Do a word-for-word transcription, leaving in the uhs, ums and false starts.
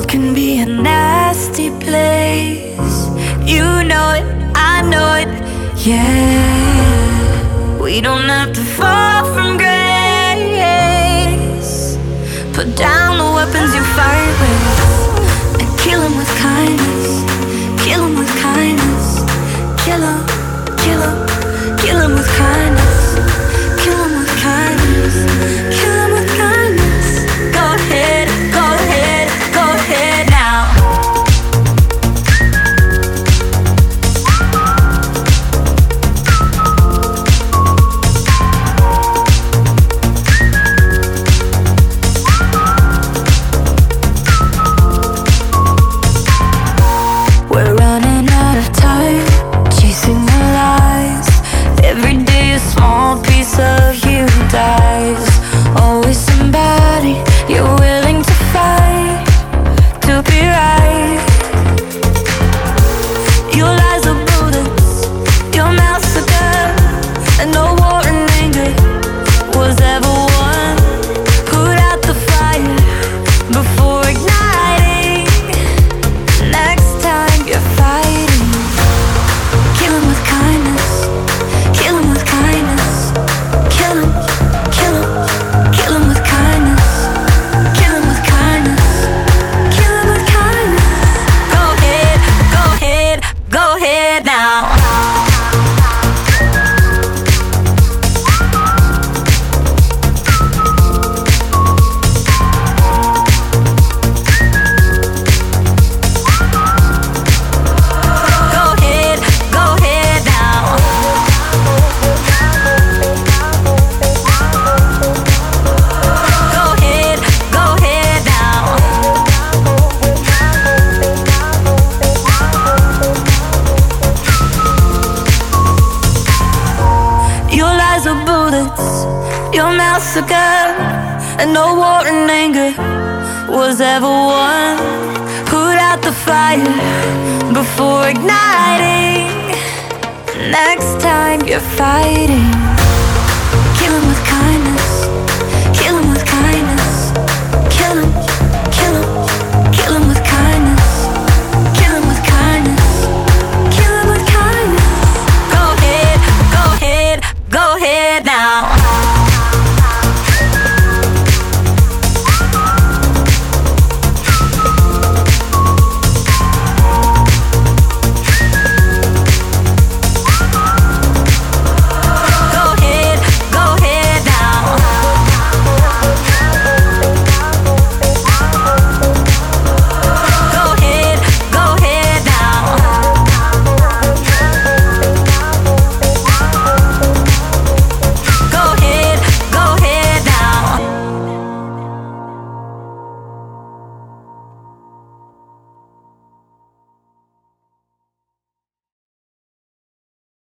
world can be a nasty place. You know it, I know it, yeah. We don't have to fall from grace. Put down the weapons you fight with and kill 'em with kindness. Kill 'em with kindness. Kill 'em, kill 'em, kill 'em with kindness. Kill 'em with kindness. Kill 'em with kindness. Go ahead, go ahead, go ahead now. We're running out of time, chasing the lies. Every day a small piece of you dies. Always somebody you're willing to fight to be right. Your lies are bullets, your mouth's a gun, and no war and anger was ever won. Put out the fire before igniting. Next time you're fighting, kill 'em with kindness. Kill 'em with kindness. Kill 'em, kill 'em, kill 'em with kindness. Kill 'em with kindness. Kill 'em with kindness. Go ahead, go ahead, go ahead now. Go ahead, go ahead now. Go ahead, go ahead now. Your lies are bullets, your mouth's a gun, and no war and anger was ever won. Put out the fire before igniting. Next time you're fighting, kill 'em with